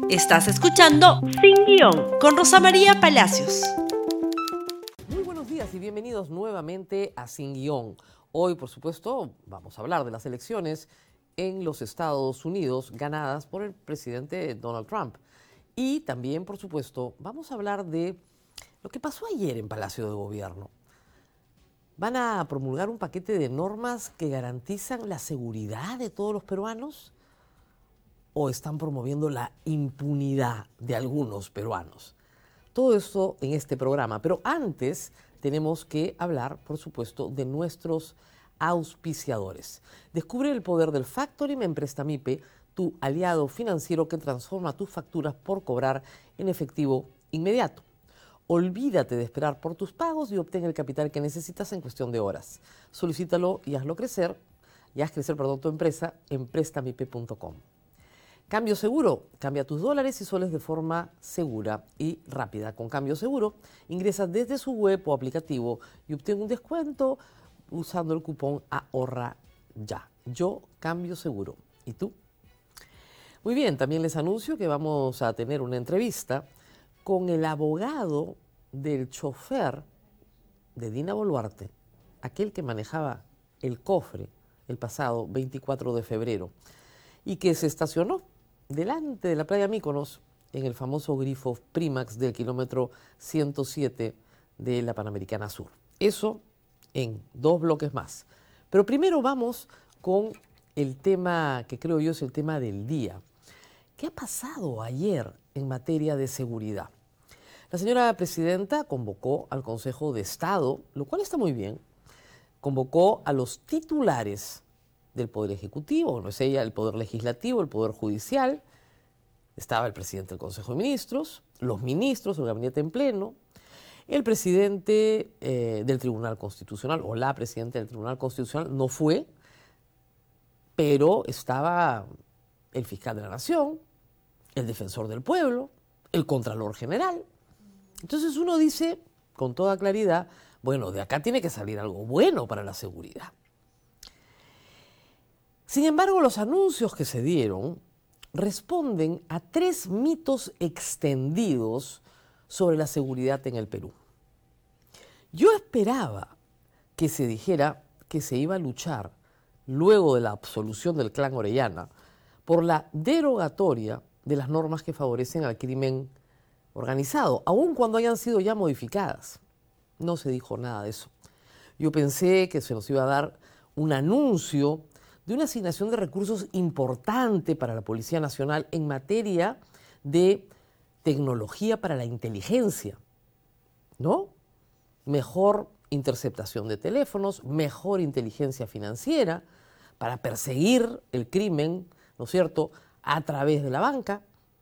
Estás escuchando Sin Guión con Rosa María Palacios. Muy buenos días y bienvenidos nuevamente a Sin Guión. Hoy, por supuesto, vamos a hablar de las elecciones en los Estados Unidos ganadas por el presidente Donald Trump. Y también, por supuesto, vamos a hablar de lo que pasó ayer en Palacio de Gobierno. ¿Van a promulgar un paquete de normas que garantizan la seguridad de todos los peruanos? ¿O están promoviendo la impunidad de algunos peruanos? Todo esto en este programa. Pero antes tenemos que hablar, por supuesto, de nuestros auspiciadores. Descubre el poder del Factoring en Prestamipe, tu aliado financiero que transforma tus facturas por cobrar en efectivo inmediato. Olvídate de esperar por tus pagos y obtén el capital que necesitas en cuestión de horas. Solicítalo y hazlo crecer, tu empresa en prestamipe.com. Cambio Seguro, cambia tus dólares y soles de forma segura y rápida. Con Cambio Seguro, ingresa desde su web o aplicativo y obtén un descuento usando el cupón Ahorra Ya. Yo Cambio Seguro. ¿Y tú? Muy bien, también les anuncio que vamos a tener una entrevista con el abogado del chofer de Dina Boluarte, aquel que manejaba el cofre el pasado 24 de febrero y que se estacionó delante de la playa Míconos en el famoso grifo Primax del kilómetro 107 de la Panamericana Sur. Eso en 2 bloques más. Pero primero vamos con el tema que creo yo es el tema del día. ¿Qué ha pasado ayer en materia de seguridad? La señora presidenta convocó al Consejo de Estado, lo cual está muy bien. Convocó a los titulares del Poder Ejecutivo, no es ella, el Poder Legislativo, el Poder Judicial. Estaba el presidente del Consejo de Ministros, los ministros, el gabinete en pleno, el presidente del Tribunal Constitucional o la presidenta del Tribunal Constitucional no fue, pero estaba el fiscal de la Nación, el defensor del pueblo, el Contralor General. Entonces uno dice con toda claridad, bueno, de acá tiene que salir algo bueno para la seguridad. Sin embargo, los anuncios que se dieron responden a 3 mitos extendidos sobre la seguridad en el Perú. Yo esperaba que se dijera que se iba a luchar, luego de la absolución del clan Orellana, por la derogatoria de las normas que favorecen al crimen organizado, aun cuando hayan sido ya modificadas. No se dijo nada de eso. Yo pensé que se nos iba a dar un anuncio de una asignación de recursos importante para la Policía Nacional en materia de tecnología para la inteligencia, ¿no? Mejor interceptación de teléfonos, mejor inteligencia financiera para perseguir el crimen, ¿no es cierto?, a través de la banca.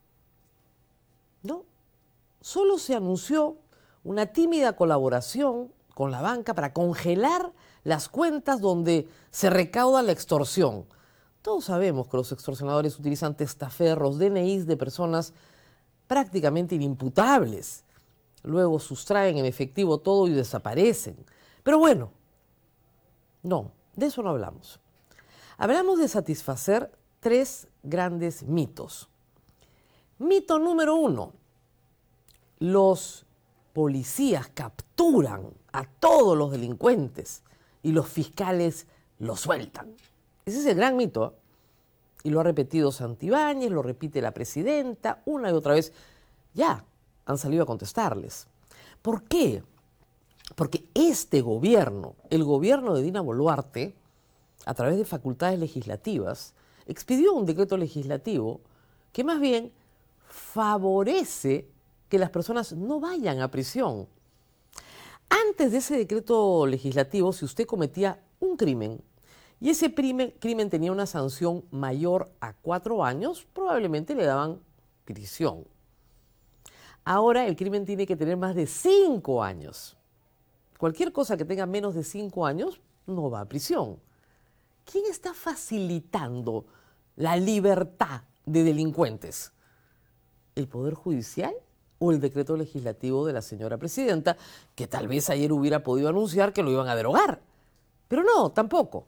No, solo se anunció una tímida colaboración con la banca para congelar las cuentas donde se recauda la extorsión. Todos sabemos que los extorsionadores utilizan testaferros, DNIs de personas prácticamente inimputables. Luego sustraen en efectivo todo y desaparecen. Pero bueno, no, de eso no hablamos. Hablamos de satisfacer 3 grandes mitos. Mito número 1. Los policías capturan a todos los delincuentes y los fiscales los sueltan. Ese es el gran mito, ¿eh? Y lo ha repetido Santibáñez, lo repite la presidenta, una y otra vez. Ya han salido a contestarles. ¿Por qué? Porque este gobierno, el gobierno de Dina Boluarte, a través de facultades legislativas, expidió un decreto legislativo que más bien favorece que las personas no vayan a prisión. Antes de ese decreto legislativo, si usted cometía un crimen y ese crimen tenía una sanción mayor a 4 años, probablemente le daban prisión. Ahora el crimen tiene que tener más de 5 años. Cualquier cosa que tenga menos de 5 años no va a prisión. ¿Quién está facilitando la libertad de delincuentes? ¿El Poder Judicial o el decreto legislativo de la señora presidenta, que tal vez ayer hubiera podido anunciar que lo iban a derogar? Pero no, tampoco.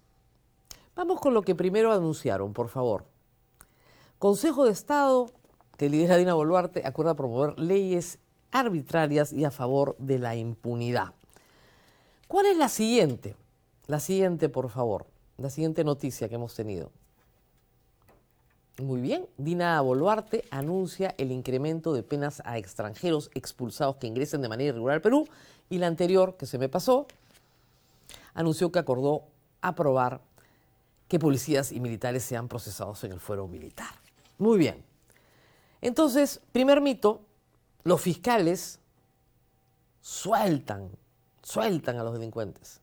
Vamos con lo que primero anunciaron, por favor. Consejo de Estado que lidera Dina Boluarte, acuerda promover leyes arbitrarias y a favor de la impunidad. ¿Cuál es la siguiente? La siguiente, por favor. La siguiente noticia que hemos tenido. Muy bien, Dina Boluarte anuncia el incremento de penas a extranjeros expulsados que ingresen de manera irregular al Perú, y la anterior, que se me pasó, anunció que acordó aprobar que policías y militares sean procesados en el fuero militar. Muy bien. Entonces, primer mito, los fiscales sueltan a los delincuentes.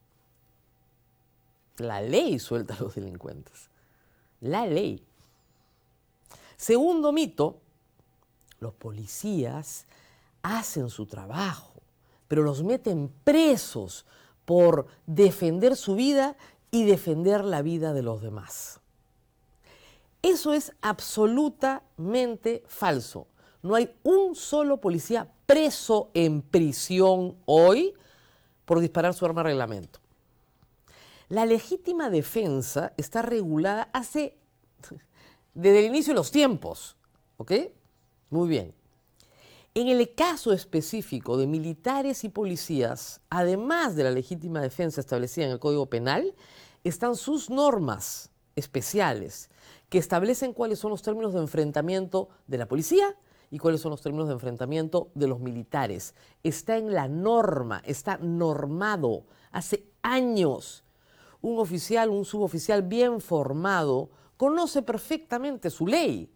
La ley suelta a los delincuentes. La ley. Segundo mito, los policías hacen su trabajo, pero los meten presos por defender su vida y defender la vida de los demás. Eso es absolutamente falso. No hay un solo policía preso en prisión hoy por disparar su arma de reglamento. La legítima defensa está regulada desde el inicio de los tiempos, ¿ok? Muy bien. En el caso específico de militares y policías, además de la legítima defensa establecida en el Código Penal, están sus normas especiales que establecen cuáles son los términos de enfrentamiento de la policía y cuáles son los términos de enfrentamiento de los militares. Está en la norma, está normado hace años. Un oficial, un suboficial bien formado conoce perfectamente su ley.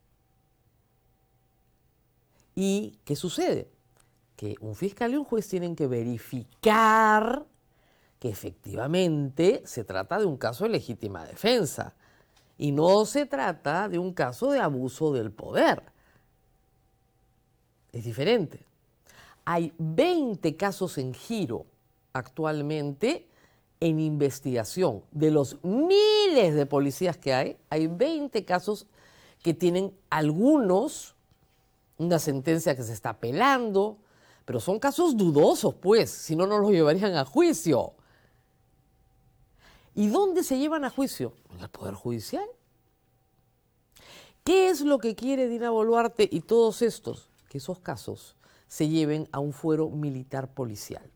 ¿Y qué sucede? Que un fiscal y un juez tienen que verificar que efectivamente se trata de un caso de legítima defensa y no se trata de un caso de abuso del poder. Es diferente. Hay 20 casos en giro actualmente en investigación. De los miles de policías que hay 20 casos que tienen algunos una sentencia que se está apelando, pero son casos dudosos, pues, si no, no los llevarían a juicio. ¿Y dónde se llevan a juicio? En el Poder Judicial. ¿Qué es lo que quiere Dina Boluarte y todos estos? Que esos casos se lleven a un fuero militar policial.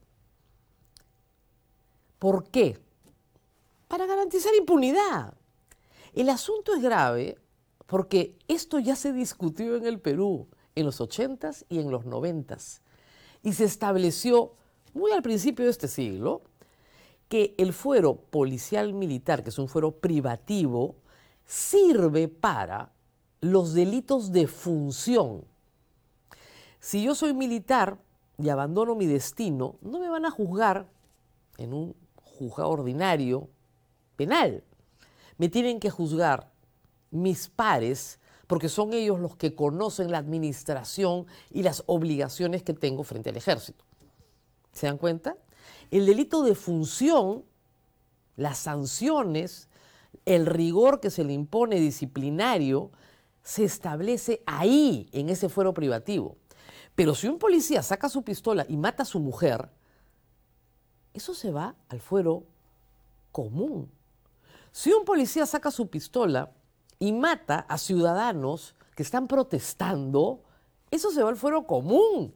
¿Por qué? Para garantizar impunidad. El asunto es grave porque esto ya se discutió en el Perú en los 80s y en los 90s. Y se estableció muy al principio de este siglo que el fuero policial militar, que es un fuero privativo, sirve para los delitos de función. Si yo soy militar y abandono mi destino, no me van a juzgar en un juzgado ordinario penal. Me tienen que juzgar mis pares porque son ellos los que conocen la administración y las obligaciones que tengo frente al ejército. ¿Se dan cuenta? El delito de función, las sanciones, el rigor que se le impone disciplinario, se establece ahí, en ese fuero privativo. Pero si un policía saca su pistola y mata a su mujer, eso se va al fuero común. Si un policía saca su pistola y mata a ciudadanos que están protestando, eso se va al fuero común.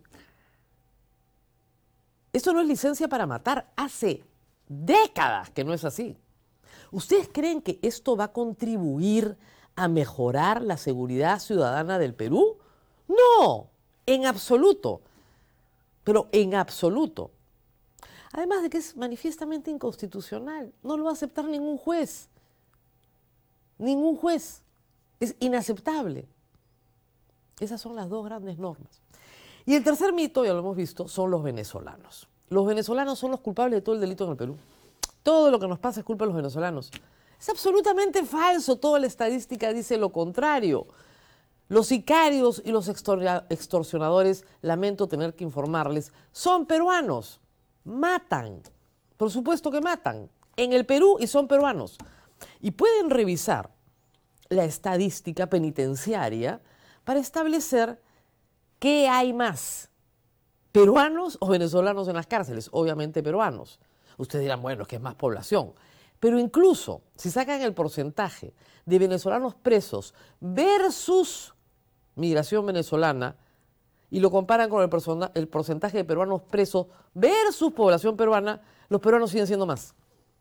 Esto no es licencia para matar. Hace décadas que no es así. ¿Ustedes creen que esto va a contribuir a mejorar la seguridad ciudadana del Perú? No, en absoluto. Pero en absoluto. Además de que es manifiestamente inconstitucional. No lo va a aceptar ningún juez. Ningún juez. Es inaceptable. Esas son las dos grandes normas. Y el tercer mito, ya lo hemos visto, son los venezolanos. Los venezolanos son los culpables de todo el delito en el Perú. Todo lo que nos pasa es culpa de los venezolanos. Es absolutamente falso. Toda la estadística dice lo contrario. Los sicarios y los extorsionadores, lamento tener que informarles, son peruanos. Matan. Por supuesto que matan. En el Perú y son peruanos. Y pueden revisar la estadística penitenciaria para establecer qué hay más, peruanos o venezolanos en las cárceles. Obviamente peruanos. Ustedes dirán, bueno, es que es más población. Pero incluso si sacan el porcentaje de venezolanos presos versus migración venezolana y lo comparan con el porcentaje de peruanos presos versus población peruana, los peruanos siguen siendo más.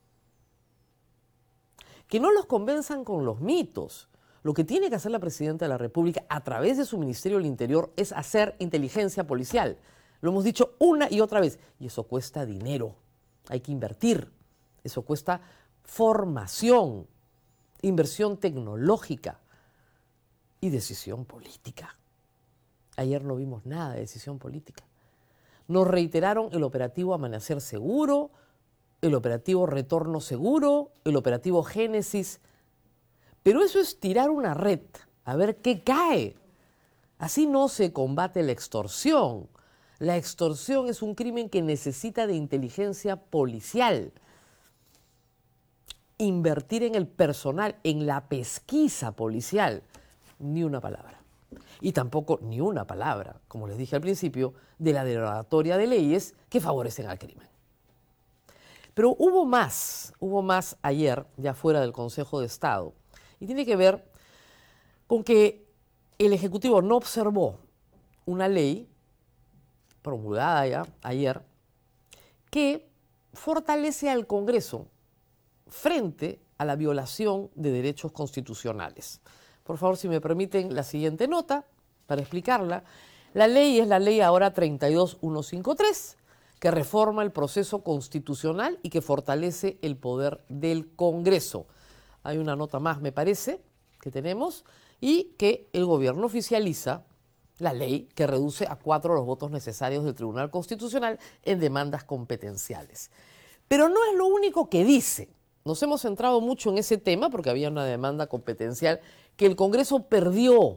Que no los convenzan con los mitos. Lo que tiene que hacer la Presidenta de la República a través de su Ministerio del Interior es hacer inteligencia policial. Lo hemos dicho una y otra vez. Y eso cuesta dinero. Hay que invertir. Eso cuesta formación, inversión tecnológica y decisión política. Ayer no vimos nada de decisión política. Nos reiteraron el operativo Amanecer Seguro, el operativo Retorno Seguro, el operativo Génesis. Pero eso es tirar una red, a ver qué cae. Así no se combate la extorsión. La extorsión es un crimen que necesita de inteligencia policial. Invertir en el personal, en la pesquisa policial, ni una palabra. Y tampoco ni una palabra, como les dije al principio, de la derogatoria de leyes que favorecen al crimen. Pero hubo más ayer, ya fuera del Consejo de Estado, y tiene que ver con que el Ejecutivo no observó una ley promulgada ya ayer que fortalece al Congreso frente a la violación de derechos constitucionales. Por favor, si me permiten la siguiente nota para explicarla. La ley es la ley ahora 32153, que reforma el proceso constitucional y que fortalece el poder del Congreso. Hay una nota más, me parece, que tenemos, y que el gobierno oficializa la ley que reduce a 4 los votos necesarios del Tribunal Constitucional en demandas competenciales. Pero no es lo único que dice. Nos hemos centrado mucho en ese tema porque había una demanda competencial que el Congreso perdió.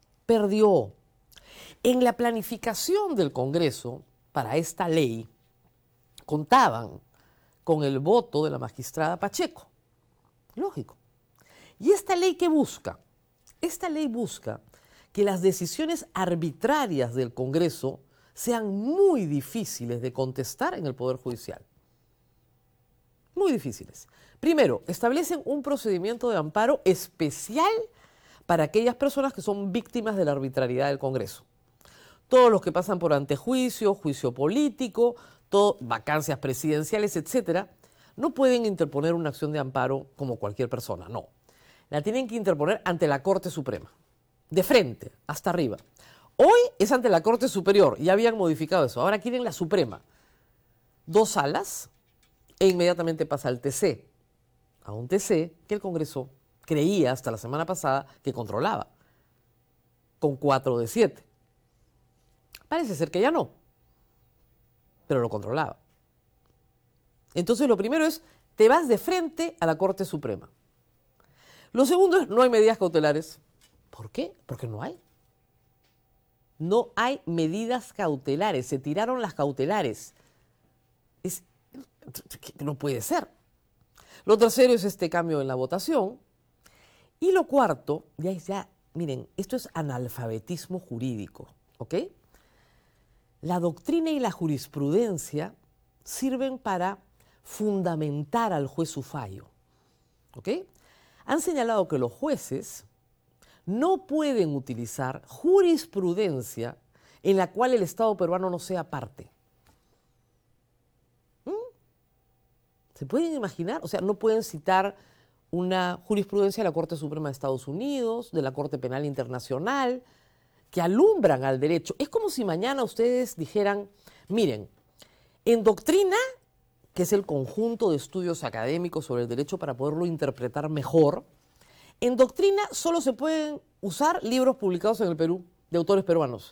En la planificación del Congreso para esta ley contaban con el voto de la magistrada Pacheco. Lógico. ¿Y esta ley qué busca? Esta ley busca que las decisiones arbitrarias del Congreso sean muy difíciles de contestar en el Poder Judicial. Muy difíciles. Primero, establecen un procedimiento de amparo especial para aquellas personas que son víctimas de la arbitrariedad del Congreso. Todos los que pasan por antejuicio, juicio político, vacancias presidenciales, etcétera, no pueden interponer una acción de amparo como cualquier persona, no. La tienen que interponer ante la Corte Suprema, de frente, hasta arriba. Hoy es ante la Corte Superior, ya habían modificado eso, ahora quieren la Suprema. 2 salas e inmediatamente pasa al TC, a un TC que el Congreso creía hasta la semana pasada que controlaba, con 4 de 7. Parece ser que ya no, pero lo controlaba. Entonces lo primero es, te vas de frente a la Corte Suprema. Lo segundo es, no hay medidas cautelares. ¿Por qué? Porque no hay. No hay medidas cautelares, se tiraron las cautelares. No puede ser. Lo tercero es este cambio en la votación. Y lo cuarto, miren, esto es analfabetismo jurídico, ¿ok? La doctrina y la jurisprudencia sirven para fundamentar al juez su fallo, ¿ok? Han señalado que los jueces no pueden utilizar jurisprudencia en la cual el Estado peruano no sea parte. ¿Se pueden imaginar? O sea, no pueden citar una jurisprudencia de la Corte Suprema de Estados Unidos, de la Corte Penal Internacional, que alumbran al derecho. Es como si mañana ustedes dijeran, miren, en doctrina, que es el conjunto de estudios académicos sobre el derecho para poderlo interpretar mejor, en doctrina solo se pueden usar libros publicados en el Perú, de autores peruanos.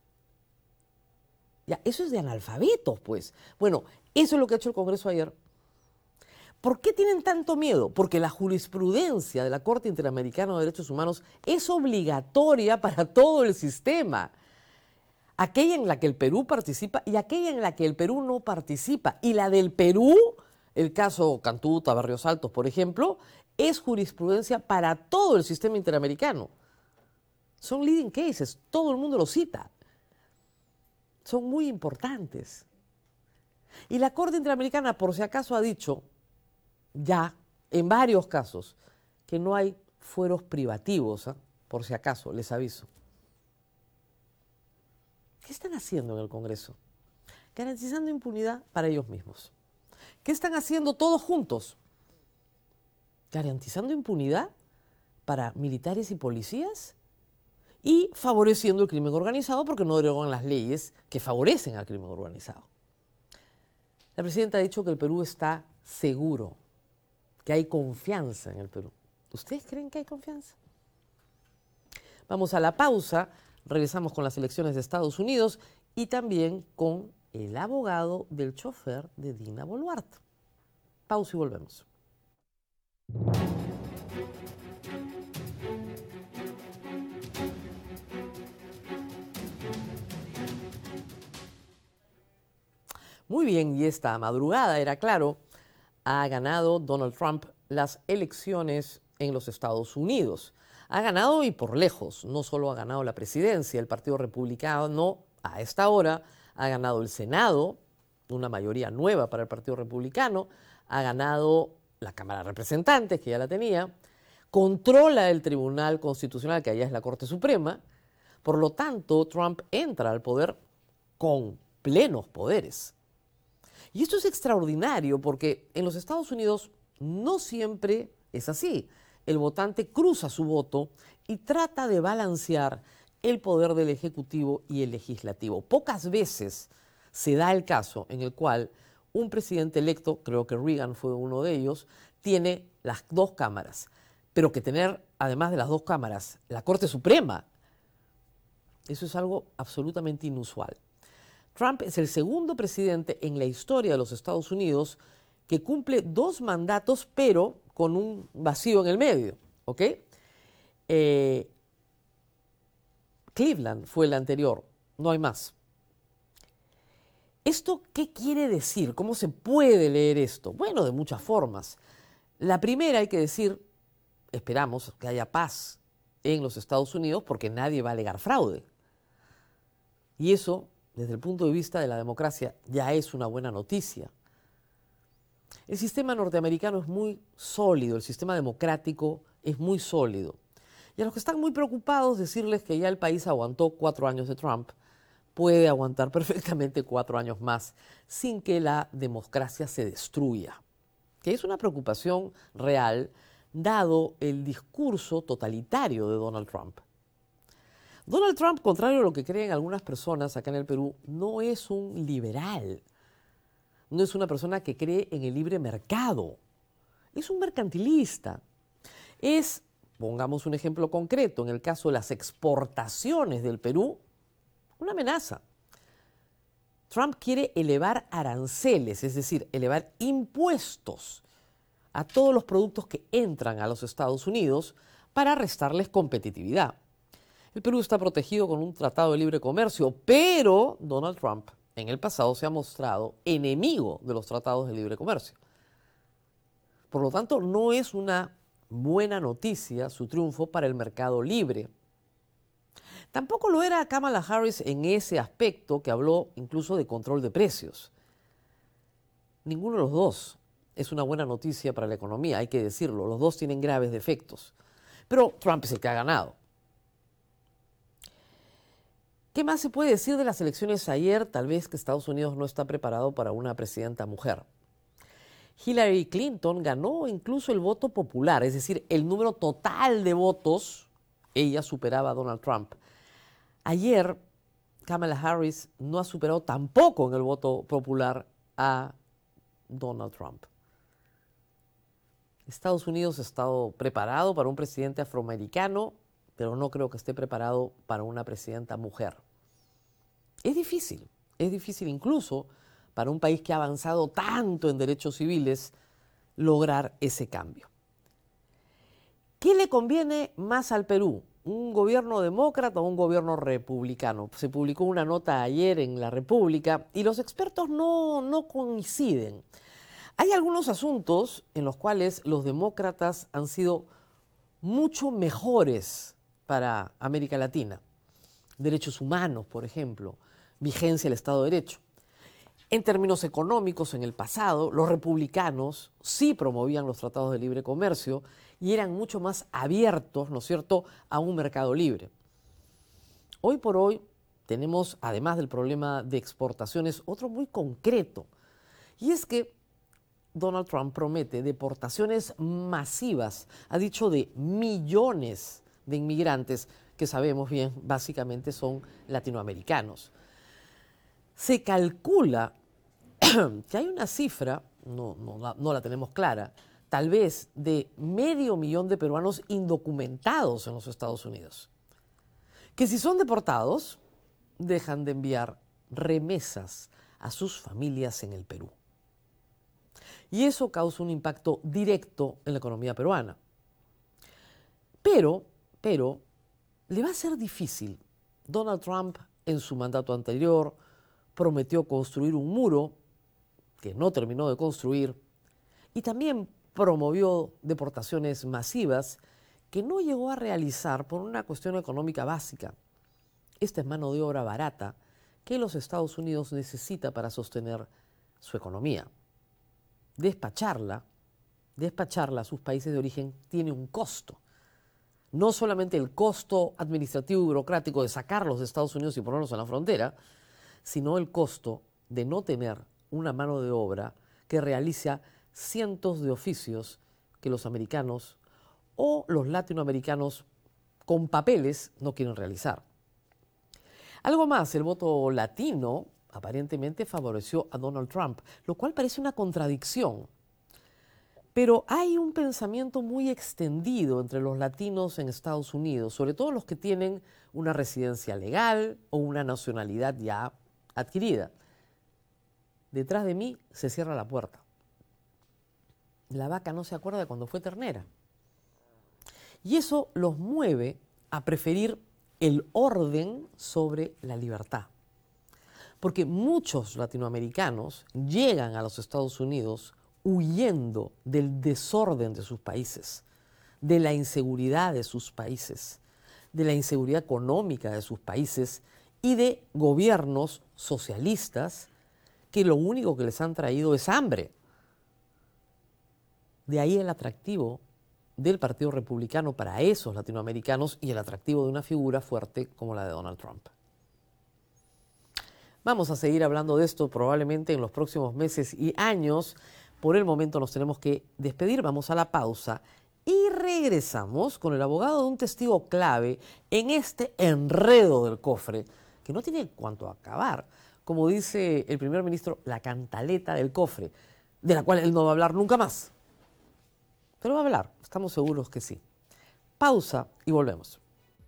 Ya, eso es de analfabetos, pues. Bueno, eso es lo que ha hecho el Congreso ayer. ¿Por qué tienen tanto miedo? Porque la jurisprudencia de la Corte Interamericana de Derechos Humanos es obligatoria para todo el sistema. Aquella en la que el Perú participa y aquella en la que el Perú no participa. Y la del Perú, el caso Cantuta, Barrios Altos, por ejemplo, es jurisprudencia para todo el sistema interamericano. Son leading cases, todo el mundo lo cita. Son muy importantes. Y la Corte Interamericana, por si acaso, ha dicho ya, en varios casos, que no hay fueros privativos, por si acaso, les aviso. ¿Qué están haciendo en el Congreso? Garantizando impunidad para ellos mismos. ¿Qué están haciendo todos juntos? Garantizando impunidad para militares y policías y favoreciendo el crimen organizado porque no derogan las leyes que favorecen al crimen organizado. La presidenta ha dicho que el Perú está seguro, que hay confianza en el Perú. ¿Ustedes creen que hay confianza? Vamos a la pausa, regresamos con las elecciones de Estados Unidos y también con el abogado del chofer de Dina Boluarte. Pausa y volvemos. Muy bien, y esta madrugada, era claro, ha ganado Donald Trump las elecciones en los Estados Unidos. Ha ganado y por lejos, no solo ha ganado la presidencia, el Partido Republicano a esta hora ha ganado el Senado, una mayoría nueva para el Partido Republicano, ha ganado la Cámara de Representantes, que ya la tenía, controla el Tribunal Constitucional, que allá es la Corte Suprema, por lo tanto, Trump entra al poder con plenos poderes. Y esto es extraordinario porque en los Estados Unidos no siempre es así. El votante cruza su voto y trata de balancear el poder del Ejecutivo y el Legislativo. Pocas veces se da el caso en el cual un presidente electo, creo que Reagan fue uno de ellos, tiene las dos cámaras, pero que tener, además de las dos cámaras, la Corte Suprema, eso es algo absolutamente inusual. Trump es el segundo presidente en la historia de los Estados Unidos que cumple 2 mandatos, pero con un vacío en el medio, ¿ok? Cleveland fue el anterior, no hay más. ¿Esto qué quiere decir? ¿Cómo se puede leer esto? Bueno, de muchas formas. La primera, hay que decir, esperamos que haya paz en los Estados Unidos porque nadie va a alegar fraude. Y eso, desde el punto de vista de la democracia, ya es una buena noticia. El sistema norteamericano es muy sólido, el sistema democrático es muy sólido. Y a los que están muy preocupados, decirles que ya el país aguantó 4 años de Trump, puede aguantar perfectamente 4 años más sin que la democracia se destruya, que es una preocupación real dado el discurso totalitario de Donald Trump. Donald Trump, contrario a lo que creen algunas personas acá en el Perú, no es un liberal, no es una persona que cree en el libre mercado, es un mercantilista, es, pongamos un ejemplo concreto, en el caso de las exportaciones del Perú, una amenaza. Trump quiere elevar aranceles, es decir, elevar impuestos a todos los productos que entran a los Estados Unidos para restarles competitividad. El Perú está protegido con un tratado de libre comercio, pero Donald Trump en el pasado se ha mostrado enemigo de los tratados de libre comercio. Por lo tanto, no es una buena noticia su triunfo para el mercado libre. Tampoco lo era Kamala Harris en ese aspecto que habló incluso de control de precios. Ninguno de los dos es una buena noticia para la economía, hay que decirlo. Los dos tienen graves defectos. Pero Trump es el que ha ganado. ¿Qué más se puede decir de las elecciones ayer? Tal vez que Estados Unidos no está preparado para una presidenta mujer. Hillary Clinton ganó incluso el voto popular, es decir, el número total de votos, ella superaba a Donald Trump. Ayer, Kamala Harris no ha superado tampoco en el voto popular a Donald Trump. Estados Unidos ha estado preparado para un presidente afroamericano, pero no creo que esté preparado para una presidenta mujer. Es difícil incluso para un país que ha avanzado tanto en derechos civiles lograr ese cambio. ¿Qué le conviene más al Perú? ¿Un gobierno demócrata o un gobierno republicano? Se publicó una nota ayer en La República y los expertos no coinciden. Hay algunos asuntos en los cuales los demócratas han sido mucho mejores para América Latina. Derechos humanos, por ejemplo, vigencia del Estado de Derecho. En términos económicos, en el pasado, los republicanos sí promovían los tratados de libre comercio y eran mucho más abiertos, ¿no es cierto?, a un mercado libre. Hoy por hoy, tenemos, además del problema de exportaciones, otro muy concreto. Y es que Donald Trump promete deportaciones masivas, ha dicho de millones de inmigrantes, que sabemos bien, básicamente son latinoamericanos. Se calcula que hay una cifra, no la tenemos clara, tal vez de 500.000 de peruanos indocumentados en los Estados Unidos, que si son deportados, dejan de enviar remesas a sus familias en el Perú. Y eso causa un impacto directo en la economía peruana. Pero, le va a ser difícil. Donald Trump, en su mandato anterior, prometió construir un muro que no terminó de construir y también promovió deportaciones masivas que no llegó a realizar por una cuestión económica básica. Esta es mano de obra barata que los Estados Unidos necesita para sostener su economía. Despacharla a sus países de origen tiene un costo. No solamente el costo administrativo y burocrático de sacarlos de Estados Unidos y ponerlos en la frontera, sino el costo de no tener una mano de obra que realiza cientos de oficios que los americanos o los latinoamericanos con papeles no quieren realizar. Algo más, el voto latino aparentemente favoreció a Donald Trump, lo cual parece una contradicción. Pero hay un pensamiento muy extendido entre los latinos en Estados Unidos, sobre todo los que tienen una residencia legal o una nacionalidad ya adquirida. Detrás de mí se cierra la puerta. La vaca no se acuerda de cuando fue ternera. Y eso los mueve a preferir el orden sobre la libertad. Porque muchos latinoamericanos llegan a los Estados Unidos huyendo del desorden de sus países, de la inseguridad de sus países, de la inseguridad económica de sus países y de gobiernos socialistas que lo único que les han traído es hambre. De ahí el atractivo del Partido Republicano para esos latinoamericanos y el atractivo de una figura fuerte como la de Donald Trump. Vamos a seguir hablando de esto probablemente en los próximos meses y años. Por el momento nos tenemos que despedir, vamos a la pausa y regresamos con el abogado de un testigo clave en este enredo del cofre, que no tiene cuánto acabar. Como dice el primer ministro, la cantaleta del cofre, de la cual él no va a hablar nunca más. Pero va a hablar, estamos seguros que sí. Pausa y volvemos.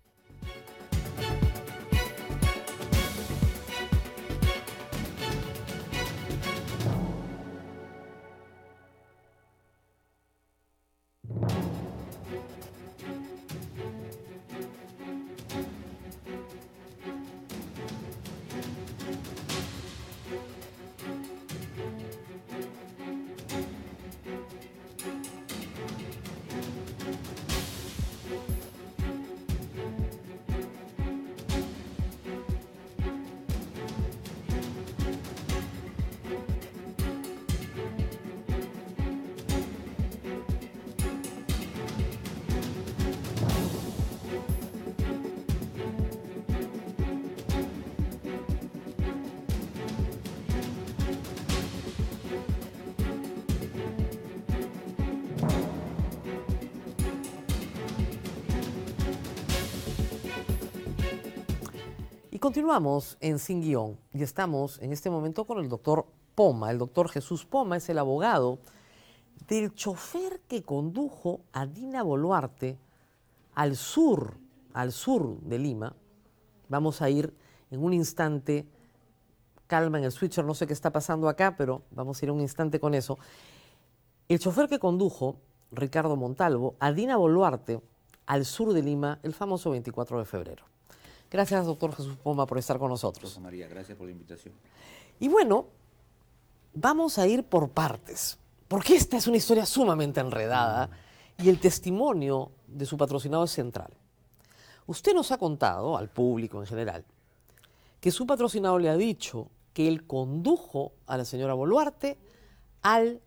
Y continuamos en Sin Guión y estamos en este momento con el doctor Poma. El doctor Jesús Poma es el abogado del chofer que condujo a Dina Boluarte al sur de Lima. Vamos a ir en un instante, calma en el switcher, no sé qué está pasando acá, pero vamos a ir un instante con eso. El chofer que condujo, Ricardo Montalvo, a Dina Boluarte al sur de Lima el famoso 24 de febrero. Gracias, doctor Jesús Poma, por estar con nosotros. Rosa María, gracias por la invitación. Y bueno, vamos a ir por partes, porque esta es una historia sumamente enredada y el testimonio de su patrocinado es central. Usted nos ha contado, al público en general, que su patrocinado le ha dicho que él condujo a la señora Boluarte al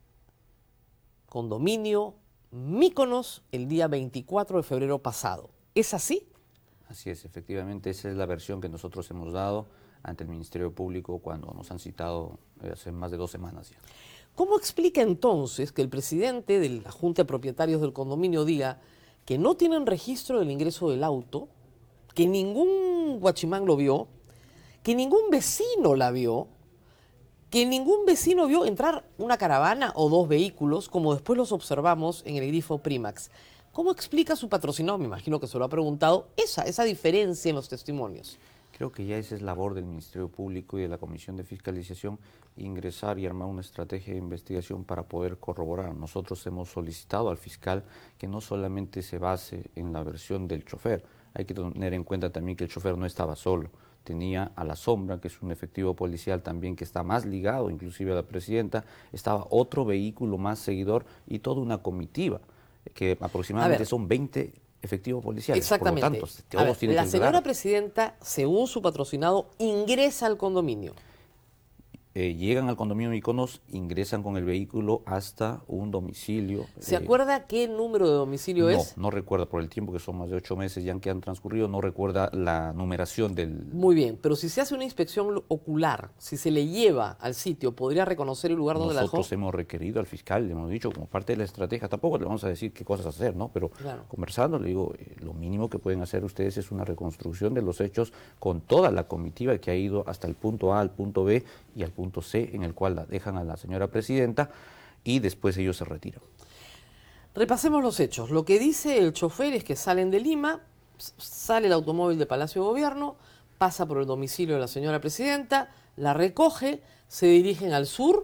condominio Mykonos el día 24 de febrero pasado. ¿Es así? Así es, efectivamente, esa es la versión que nosotros hemos dado ante el Ministerio Público cuando nos han citado hace más de 2 semanas ya. ¿Cómo explica entonces que el presidente de la Junta de Propietarios del condominio diga que no tienen registro del ingreso del auto, que ningún guachimán lo vio, que ningún vecino la vio, que ningún vecino vio entrar una caravana o 2 vehículos, como después los observamos en el grifo Primax? ¿Cómo explica su patrocinado? Me imagino que se lo ha preguntado, esa diferencia en los testimonios. Creo que ya esa es labor del Ministerio Público y de la Comisión de Fiscalización, ingresar y armar una estrategia de investigación para poder corroborar. Nosotros hemos solicitado al fiscal que no solamente se base en la versión del chofer, hay que tener en cuenta también que el chofer no estaba solo, tenía a la sombra, que es un efectivo policial también que está más ligado inclusive a la presidenta, estaba otro vehículo más seguidor y toda una comitiva, que aproximadamente son 20 efectivos policiales. Exactamente. Por lo tanto, todos tienen la que señora ayudar. presidenta, según su patrocinado, ingresa al condominio. Llegan al condominio Mykonos, ingresan con el vehículo hasta un domicilio. ¿Se acuerda qué número de domicilio es? No recuerda, por el tiempo que son más de 8 meses ya que han transcurrido, no recuerda la numeración del... Muy bien, pero si se hace una inspección ocular, si se le lleva al sitio, ¿podría reconocer el lugar donde la dejó? Nosotros hemos requerido al fiscal, le hemos dicho como parte de la estrategia, tampoco le vamos a decir qué cosas hacer, ¿no? Pero claro, conversando le digo, lo mínimo que pueden hacer ustedes es una reconstrucción de los hechos con toda la comitiva que ha ido hasta el punto A, al punto B y al punto C, en el cual la dejan a la señora presidenta y después ellos se retiran. Repasemos los hechos. Lo que dice el chofer es que salen de Lima, sale el automóvil de Palacio de Gobierno, pasa por el domicilio de la señora presidenta, la recoge, se dirigen al sur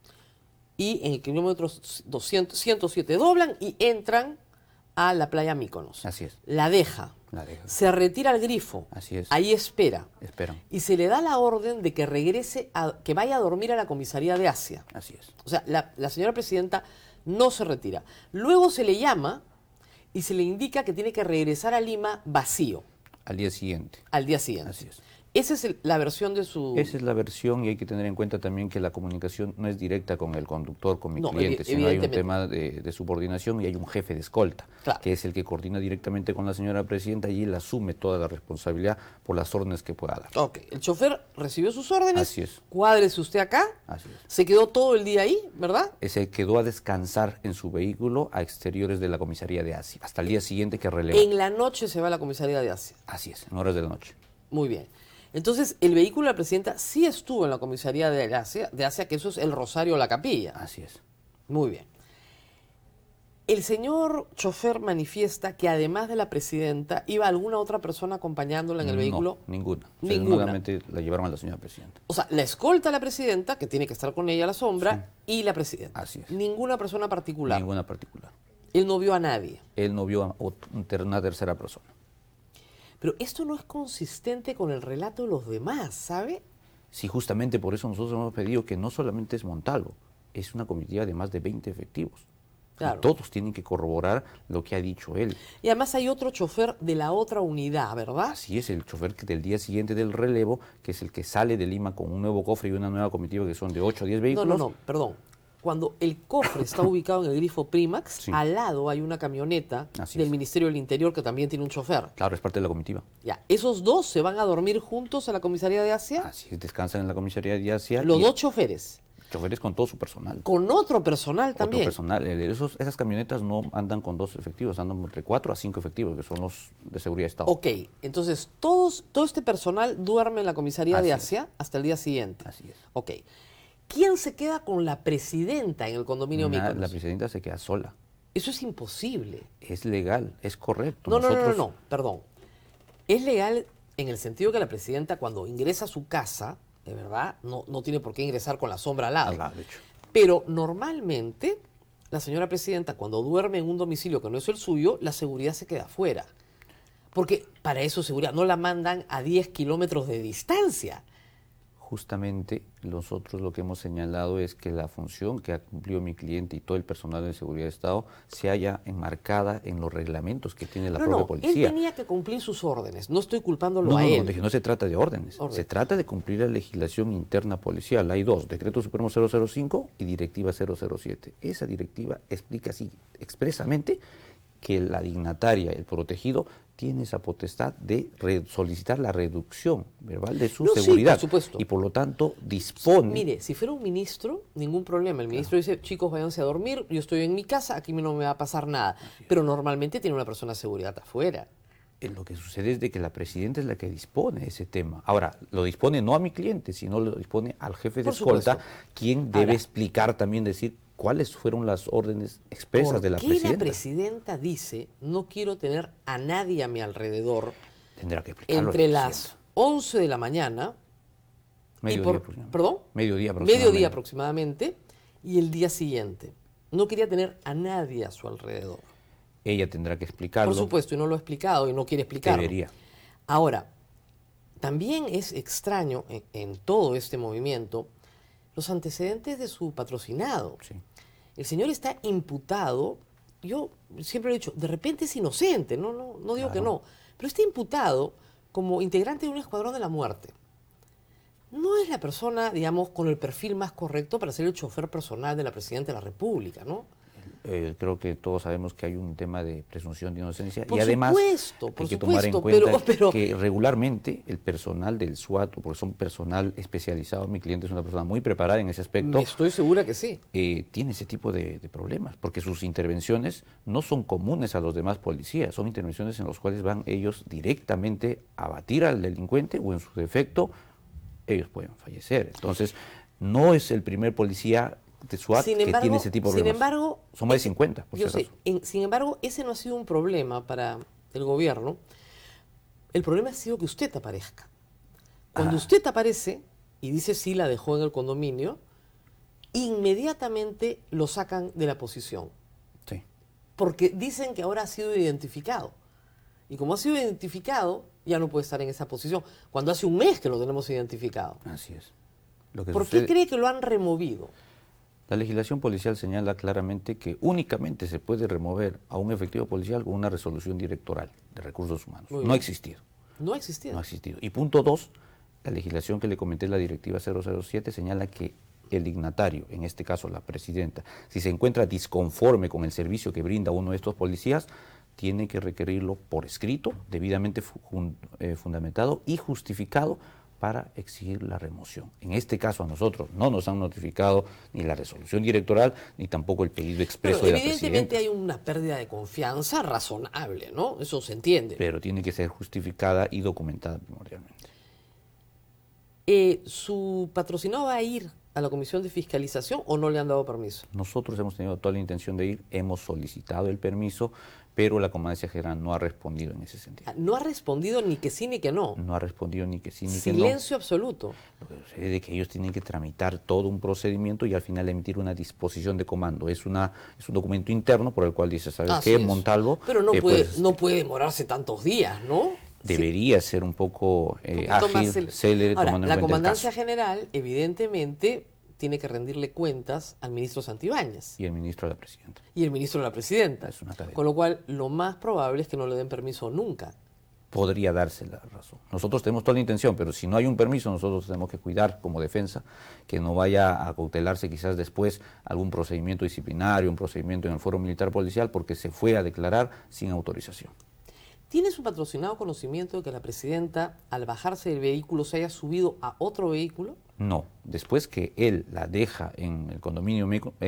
y en el kilómetro 107 doblan y entran a la playa Mykonos. Así es. La deja. Se retira al grifo. Así es. Ahí espera. Esperan. Y se le da la orden de que regrese, que vaya a dormir a la comisaría de Asia. Así es. O sea, la señora presidenta no se retira. Luego se le llama y se le indica que tiene que regresar a Lima vacío. Al día siguiente. Al día siguiente. Así es. Esa es la versión de su... Esa es la versión y hay que tener en cuenta también que la comunicación no es directa con el conductor, con mi cliente, sino hay un tema de subordinación y hay un jefe de escolta, claro, que es el que coordina directamente con la señora presidenta y él asume toda la responsabilidad por las órdenes que pueda dar. Ok, el chofer recibió sus órdenes. Así es. Cuádrese usted acá. Así es. Se quedó todo el día ahí, ¿verdad? Se quedó a descansar en su vehículo a exteriores de la comisaría de Asia, hasta el día siguiente que relevó. En la noche se va a la comisaría de Asia. Así es, en horas de la noche. Muy bien. Entonces, el vehículo de la presidenta sí estuvo en la comisaría de Asia, que eso es el Rosario o la Capilla. Así es. Muy bien. El señor chofer manifiesta que además de la presidenta, ¿iba alguna otra persona acompañándola en el vehículo? No, ninguna. Ninguna. Solamente la llevaron a la señora presidenta. O sea, la escolta a la presidenta, que tiene que estar con ella a la sombra, sí, y la presidenta. Así es. Ninguna persona particular. Ninguna particular. Él no vio a nadie. Él no vio a una tercera persona. Pero esto no es consistente con el relato de los demás, ¿sabe? Sí, justamente por eso nosotros hemos pedido que no solamente es Montalvo, es una comitiva de más de 20 efectivos. Claro. Y todos tienen que corroborar lo que ha dicho él. Y además hay otro chofer de la otra unidad, ¿verdad? Así es, el chofer del día siguiente del relevo, que es el que sale de Lima con un nuevo cofre y una nueva comitiva que son de 8 o 10 vehículos. No, perdón. Cuando el cofre está ubicado en el grifo Primax, sí, al lado hay una camioneta del Ministerio del Interior que también tiene un chofer. Claro, es parte de la comitiva. Ya, ¿esos dos se van a dormir juntos a la comisaría de Asia? Así es, descansan en la comisaría de Asia. Los dos choferes. Choferes con todo su personal. ¿Con otro personal también? Otro personal. Esas camionetas no andan con 2 efectivos, andan entre 4 a 5 efectivos, que son los de seguridad de Estado. Ok, entonces todo este personal duerme en la comisaría de Asia hasta el día siguiente. Así es. Ok. ¿Quién se queda con la presidenta en el condominio Mykonos? La presidenta se queda sola. Eso es imposible. Es legal, es correcto. No, perdón. Es legal en el sentido que la presidenta cuando ingresa a su casa, de verdad, no tiene por qué ingresar con la sombra al lado. De hecho. Pero normalmente la señora presidenta cuando duerme en un domicilio que no es el suyo, la seguridad se queda afuera. Porque para eso seguridad no la mandan a 10 kilómetros de distancia. Justamente nosotros lo que hemos señalado es que la función que ha cumplido mi cliente y todo el personal de seguridad de Estado se haya enmarcada en los reglamentos que tiene la propia policía. Él tenía que cumplir sus órdenes, no estoy culpándolo a él. No se trata de órdenes, se trata de cumplir la legislación interna policial. Hay 2, Decreto Supremo 005 y Directiva 007. Esa directiva explica así expresamente que la dignataria, el protegido, tiene esa potestad de solicitar la reducción verbal de su No, sí, seguridad. por supuesto. Y por lo tanto dispone... Mire, si fuera un ministro, ningún problema. El ministro dice, chicos, váyanse a dormir, yo estoy en mi casa, aquí no me va a pasar nada. Pero normalmente tiene una persona de seguridad afuera. Lo que sucede es de que la presidenta es la que dispone de ese tema. Ahora, lo dispone no a mi cliente, sino lo dispone al jefe de Por escolta, supuesto. quien debe Ahora, explicar también, decir cuáles fueron las órdenes expresas de la ¿por qué presidenta. la presidenta dice, no quiero tener a nadie a mi alrededor Tendrá que explicarlo. entre la las presidenta. 11 de la mañana Mediodía aproximadamente. ¿perdón? Mediodía aproximadamente. Mediodía aproximadamente y el día siguiente? No quería tener a nadie a su alrededor. Ella tendrá que explicarlo. Por supuesto, y no lo ha explicado y no quiere explicarlo. Debería. Ahora, también es extraño en todo este movimiento los antecedentes de su patrocinado. Sí. El señor está imputado, yo siempre he dicho, de repente es inocente, no digo Claro. que no, pero está imputado como integrante de un escuadrón de la muerte. No es la persona, digamos, con el perfil más correcto para ser el chofer personal de la Presidenta de la República, ¿no? Creo que todos sabemos que hay un tema de presunción de inocencia Por y además supuesto, hay que tomar en supuesto, cuenta pero- que regularmente el personal del SWAT, porque son personal especializado, mi cliente es una persona muy preparada en ese aspecto, Estoy segura que sí. tiene ese tipo de problemas, porque sus intervenciones no son comunes a los demás policías, son intervenciones en las cuales van ellos directamente a abatir al delincuente o en su defecto ellos pueden fallecer. Entonces, no es el primer policía de SWAT Sin que embargo- tiene ese tipo de sin problemas. embargo, Son más de 50, por si Yo sé, acaso. sin embargo, ese no ha sido un problema para el gobierno. El problema ha sido que usted aparezca. Cuando usted aparece y dice sí, la dejó en el condominio, inmediatamente lo sacan de la posición. Sí. Porque dicen que ahora ha sido identificado. Y como ha sido identificado, ya no puede estar en esa posición. Cuando hace un mes que lo tenemos identificado. Así es. Lo que ¿Por sucede- qué cree que lo han removido? La legislación policial señala claramente que únicamente se puede remover a un efectivo policial con una resolución directoral de recursos humanos. Muy No bien. ha existido. No ha existido. No ha existido. Y punto 2, la legislación que le comenté, la directiva 007, señala que el dignatario, en este caso la presidenta, si se encuentra disconforme con el servicio que brinda uno de estos policías, tiene que requerirlo por escrito, debidamente fundamentado y justificado para exigir la remoción. En este caso a nosotros no nos han notificado ni la resolución directoral ni tampoco el pedido expreso Pero de la evidentemente presidenta. hay una pérdida de confianza razonable, ¿no? Eso se entiende. Pero tiene que ser justificada y documentada primordialmente. ¿Su patrocinado va a ir a la Comisión de Fiscalización o no le han dado permiso? Nosotros hemos tenido toda la intención de ir, hemos solicitado el permiso, pero la Comandancia General no ha respondido en ese sentido. No ha respondido ni que sí ni que no. No ha respondido ni que sí ni que no. Silencio absoluto. Lo que sucede es que ellos tienen que tramitar todo un procedimiento y al final emitir una disposición de comando. Es un documento interno por el cual dice, ¿sabes Así qué, es. Montalvo? Pero no pues, no puede demorarse tantos días, ¿no? debería ser un poco Un poquito más ágil, célere, Ahora, tomando en la cuenta el Comandancia caso. General, evidentemente, tiene que rendirle cuentas al ministro Santibáñez Y el ministro de la Presidenta. y el ministro de la Presidenta. Es una cadena. Con lo cual, lo más probable es que no le den permiso nunca. Podría darse la razón. Nosotros tenemos toda la intención, pero si no hay un permiso, nosotros tenemos que cuidar como defensa que no vaya a cautelarse quizás después algún procedimiento disciplinario, un procedimiento en el foro militar policial, porque se fue a declarar sin autorización. ¿Tiene su patrocinado conocimiento de que la presidenta, al bajarse del vehículo, se haya subido a otro vehículo? No, después que él la deja en el condominio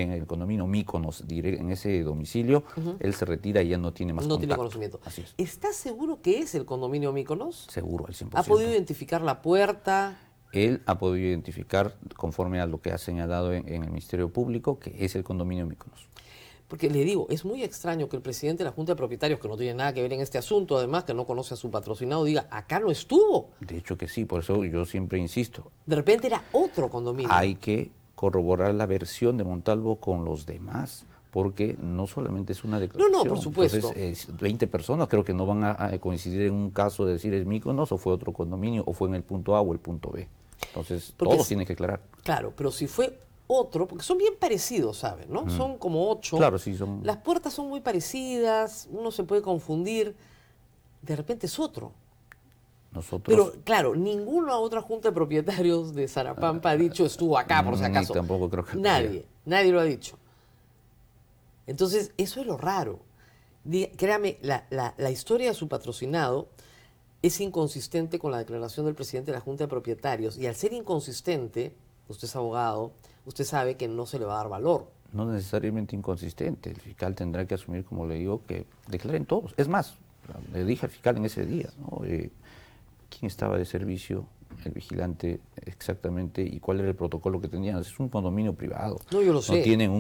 Míconos, en ese domicilio, él se retira y ya no tiene más No tiene contacto. conocimiento. Así es, ¿Está seguro que es el condominio Míconos? seguro, al 100%. ¿Ha podido identificar la puerta? Él ha podido identificar, conforme a lo que ha señalado en el Ministerio Público, que es el condominio Míconos. Porque le digo, es muy extraño que el presidente de la Junta de Propietarios, que no tiene nada que ver en este asunto, además que no conoce a su patrocinado, diga, acá no estuvo. De hecho que sí, por eso yo siempre insisto, De repente era otro condominio. hay que corroborar la versión de Montalvo con los demás, porque no solamente es una declaración. No, por supuesto. Entonces, 20 personas creo que no van a coincidir en un caso de decir es Míconos o fue otro condominio o fue en el punto A o el punto B. Entonces, Porque todos es- tienen que aclarar. Claro, pero si fue otro, porque son bien parecidos, ¿saben? ¿No? Son como 8. Claro, sí, son... Las puertas son muy parecidas, uno se puede confundir. De repente es otro. Nosotros... Pero claro, ninguna otra junta de propietarios de Zarapampa ha dicho estuvo acá, por si Ni acaso. tampoco creo que... Nadie lo ha dicho. Entonces, eso es lo raro. Créame, la historia de su patrocinado es inconsistente con la declaración del presidente de la Junta de Propietarios. Y al ser inconsistente, usted es abogado, usted sabe que no se le va a dar valor. No necesariamente inconsistente. El fiscal tendrá que asumir, como le digo, que declaren todos. Es más, le dije al fiscal en ese día, ¿no? ¿Quién estaba de servicio? El vigilante exactamente, y cuál era el protocolo que tenían. Es un condominio privado. No, yo lo sé. No tienen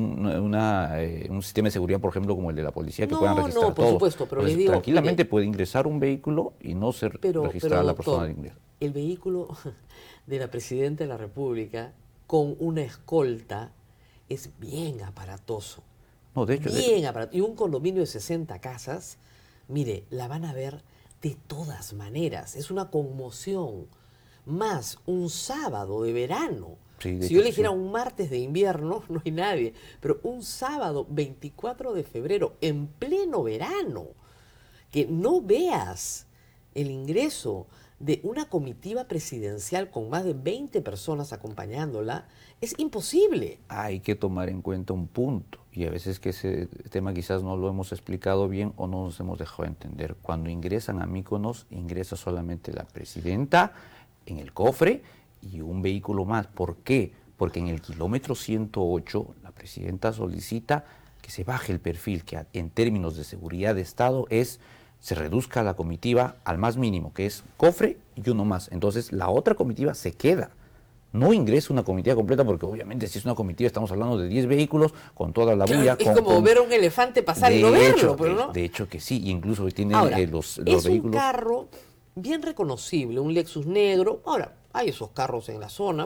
un sistema de seguridad, por ejemplo, como el de la policía, que puedan registrar No, por todo. supuesto, pero Entonces, les digo, tranquilamente mire, puede ingresar un vehículo y no ser registrada la persona de ingreso. El vehículo de la Presidenta de la República con una escolta es bien aparatoso. No, de hecho, Bien aparatoso. Y un condominio de 60 casas, mire, la van a ver de todas maneras. Es una conmoción. Más un sábado de verano. Sí, si yo le dijera un martes de invierno, no hay nadie. Pero un sábado 24 de febrero, en pleno verano, que no veas el ingreso de una comitiva presidencial con más de 20 personas acompañándola, es imposible. Hay que tomar en cuenta un punto, y a veces que ese tema quizás no lo hemos explicado bien o no nos hemos dejado entender. Cuando ingresan a Mykonos, ingresa solamente la presidenta en el cofre y un vehículo más. ¿Por qué? Porque en el kilómetro 108 la presidenta solicita que se baje el perfil, que en términos de seguridad de Estado se reduzca la comitiva al más mínimo, que es cofre y uno más. Entonces la otra comitiva se queda. No ingresa una comitiva completa, porque obviamente si es una comitiva estamos hablando de 10 vehículos con toda la bulla. Es como ver a un elefante pasar y no verlo, pero no. De hecho que sí, incluso tiene Ahora, los es vehículos. Un carro bien reconocible, un Lexus negro. Ahora, hay esos carros en la zona.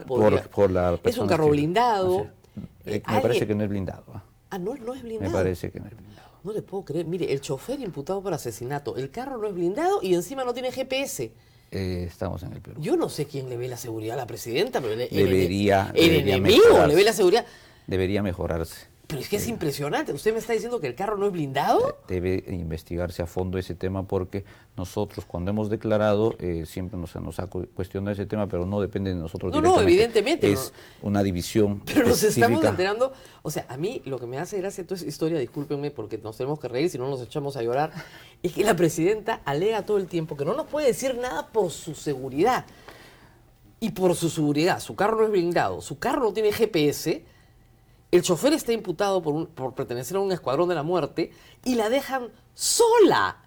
Es un carro blindado. Me parece que no es blindado. No es blindado. Me parece que no es blindado. No le puedo creer. Mire, el chofer imputado por asesinato, el carro no es blindado y encima no tiene GPS. Estamos en el Perú. Yo no sé quién le ve la seguridad a la presidenta, pero el enemigo mejorarse. le ve la seguridad. Debería mejorarse. Pero es que es impresionante. ¿Usted me está diciendo que el carro no es blindado? Debe investigarse a fondo ese tema, porque nosotros cuando hemos declarado siempre nos ha cuestionado ese tema, pero no depende de nosotros directamente. No, evidentemente. Es una división Pero nos específica. estamos enterando. O sea, a mí lo que me hace gracia toda esa historia, discúlpenme porque nos tenemos que reír, si no nos echamos a llorar, es que la presidenta alega todo el tiempo que no nos puede decir nada por su seguridad. Y por su seguridad, su carro no es blindado, su carro no tiene GPS. El chofer está imputado por pertenecer a un escuadrón de la muerte y la dejan sola.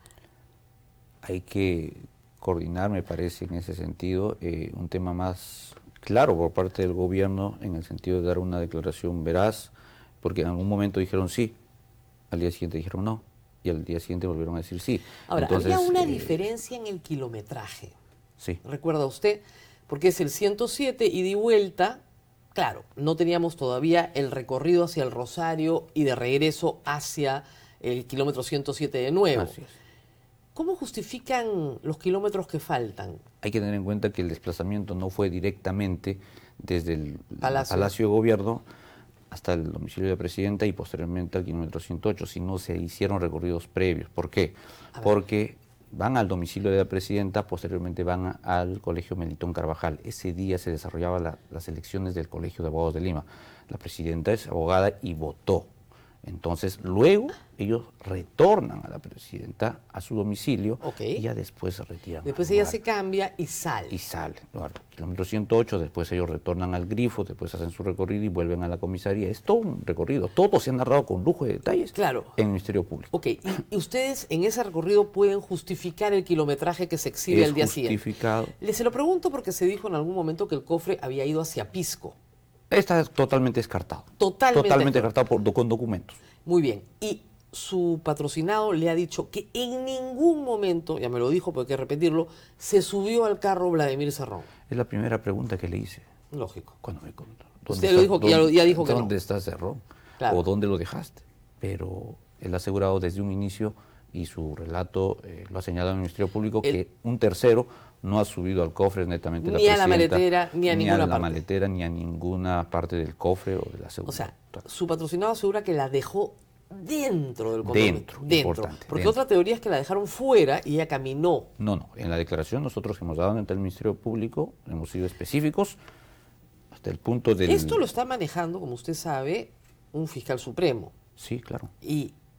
Hay que coordinar, me parece, en ese sentido, un tema más claro por parte del gobierno, en el sentido de dar una declaración veraz, porque en algún momento dijeron sí, al día siguiente dijeron no, y al día siguiente volvieron a decir sí. Ahora, entonces, había una diferencia en el kilometraje. Sí. ¿Recuerda usted? Porque es el 107 ida y vuelta. Claro, no teníamos todavía el recorrido hacia el Rosario y de regreso hacia el kilómetro 107 de nuevo. Así es. ¿Cómo justifican los kilómetros que faltan? Hay que tener en cuenta que el desplazamiento no fue directamente desde el Palacio de Gobierno hasta el domicilio de la presidenta y posteriormente al kilómetro 108, sino se hicieron recorridos previos. ¿Por qué? Porque van al domicilio de la presidenta, posteriormente van al Colegio Melitón Carvajal. Ese día se desarrollaban las elecciones del Colegio de Abogados de Lima. La presidenta es abogada y votó. Entonces, luego ellos retornan a la presidenta a su domicilio y ya después se retiran. Después ella se cambia y sale. Y sale. Claro, kilómetro 108, después ellos retornan al Grifo, después hacen su recorrido y vuelven a la comisaría. Es todo un recorrido. Todo se ha narrado con lujo de detalles en el Ministerio Público. Ok, y ustedes en ese recorrido pueden justificar el kilometraje que se exhibe al día siguiente. Justificado. Se lo pregunto porque se dijo en algún momento que el cofre había ido hacia Pisco. Está totalmente descartado. Totalmente descartado con documentos. Muy bien. Y su patrocinado le ha dicho que en ningún momento, ya me lo dijo, pero hay que repetirlo, se subió al carro Vladimir Cerrón. Es la primera pregunta que le hice. Lógico. Cuando me contó. Usted lo dijo que ya dijo que no. ¿Dónde está Cerrón? Claro. ¿O dónde lo dejaste? Pero él ha asegurado desde un inicio, y su relato lo ha señalado en el Ministerio Público, que un tercero no ha subido al cofre, netamente ni a la maletera, ni a ninguna parte. Ni a la maletera, ni a ninguna parte del cofre o de la seguridad. O sea, su patrocinado asegura que la dejó dentro del condominio. Dentro. Porque otra teoría es que la dejaron fuera y ella caminó. No. En la declaración nosotros que hemos dado ante el Ministerio Público hemos sido específicos hasta el punto del... Esto lo está manejando, como usted sabe, un fiscal supremo. Sí, claro. Y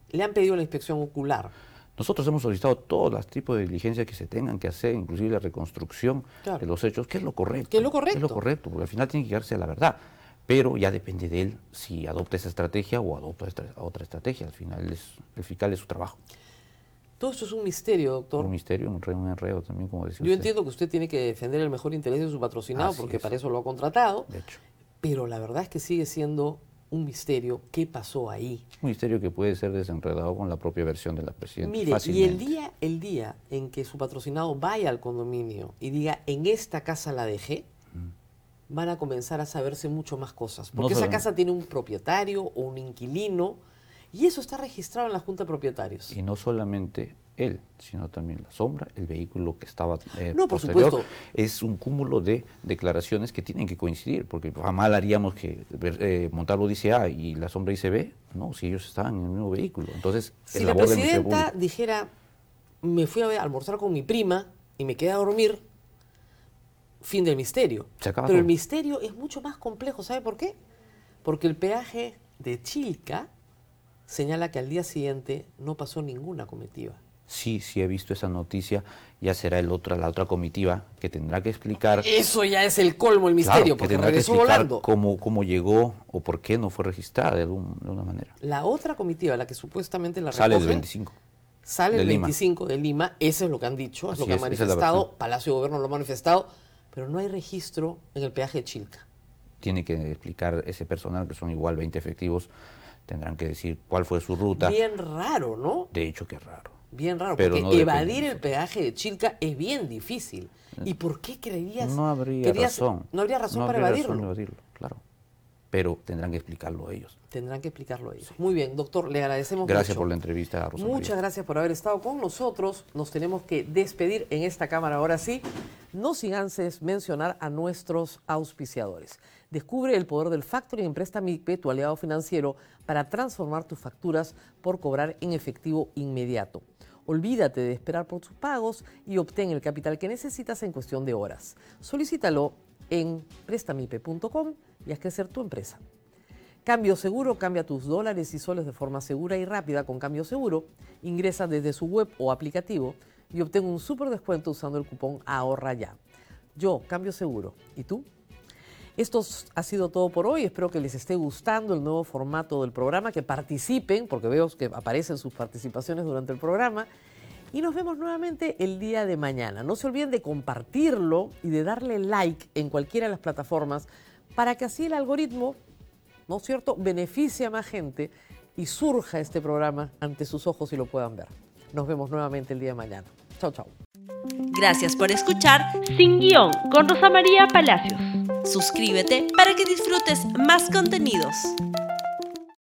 le han pedido la inspección ocular. Nosotros hemos solicitado todos los tipos de diligencias que se tengan que hacer, inclusive la reconstrucción de los hechos, que es lo correcto. ¿Qué es lo correcto? Es lo correcto, porque al final tiene que llegarse a la verdad. Pero ya depende de él si adopta esa estrategia o adopta otra estrategia. Al final el fiscal es su trabajo. Todo esto es un misterio, doctor. Un misterio, un enredo también, como decía Yo usted. entiendo que usted tiene que defender el mejor interés de su patrocinado, Así porque es. para eso lo ha contratado. De hecho. Pero la verdad es que sigue siendo un misterio qué pasó ahí. Un misterio que puede ser desenredado con la propia versión de la presidenta. Mire, y fácilmente. el día en que su patrocinado vaya al condominio y diga, en esta casa la dejé, van a comenzar a saberse mucho más cosas. Porque esa casa tiene un propietario o un inquilino, y eso está registrado en la Junta de Propietarios. Y no solamente él, sino también la sombra, el vehículo que estaba No, por posterior. supuesto. Es un cúmulo de declaraciones que tienen que coincidir, porque jamás haríamos que Montalvo dice A y la sombra dice B, no, si ellos estaban en el mismo vehículo. Entonces, Si es la labor del Ministerio presidenta Público. dijera, me fui a almorzar con mi prima y me quedé a dormir, fin del misterio. Se acaba Pero el todo. misterio es mucho más complejo, ¿sabe por qué? Porque el peaje de Chilca señala que al día siguiente no pasó ninguna comitiva. Sí, he visto esa noticia, ya será la otra comitiva que tendrá que explicar. Eso ya es el colmo, el misterio, Claro, que porque tendrá que regresó explicar volando. cómo llegó o por qué no fue registrada de alguna manera. La otra comitiva, la que supuestamente la Sale el recogen, 25. sale el de Lima. 25 de Lima, eso es lo que han dicho, es Así lo que han es, esa es la manifestado, versión. Palacio de Gobierno lo ha manifestado, pero no hay registro en el peaje de Chilca. Tiene que explicar ese personal, que son igual 20 efectivos, tendrán que decir cuál fue su ruta. Bien raro, ¿no? De hecho, qué raro. Bien raro, Pero porque no depende evadir de el peaje de Chilca es bien difícil. ¿Y por qué creerías? No habría razón. No habría razón No para habría evadirlo. razón de evadirlo, claro. Pero tendrán que explicarlo ellos. Tendrán que explicarlo ellos. Muy bien, doctor, le agradecemos Gracias mucho. por la entrevista, Rosa Muchas María. gracias por haber estado con nosotros. Nos tenemos que despedir en esta cámara ahora sí, no sin antes mencionar a nuestros auspiciadores. Descubre el poder del factoring en Prestamicpe, tu aliado financiero, para transformar tus facturas por cobrar en efectivo inmediato. Olvídate de esperar por tus pagos y obtén el capital que necesitas en cuestión de horas. Solicítalo en prestamipe.com y haz crecer tu empresa. Cambio Seguro, cambia tus dólares y soles de forma segura y rápida con Cambio Seguro. Ingresa desde su web o aplicativo y obtén un súper descuento usando el cupón Ahorra Ya. Yo, Cambio Seguro. ¿Y tú? Esto ha sido todo por hoy. Espero que les esté gustando el nuevo formato del programa, que participen, porque veo que aparecen sus participaciones durante el programa. Y nos vemos nuevamente el día de mañana. No se olviden de compartirlo y de darle like en cualquiera de las plataformas para que así el algoritmo, ¿no es cierto?, beneficie a más gente y surja este programa ante sus ojos y lo puedan ver. Nos vemos nuevamente el día de mañana. Chao, chao. Gracias por escuchar Sin Guión con Rosa María Palacios. Suscríbete para que disfrutes más contenidos.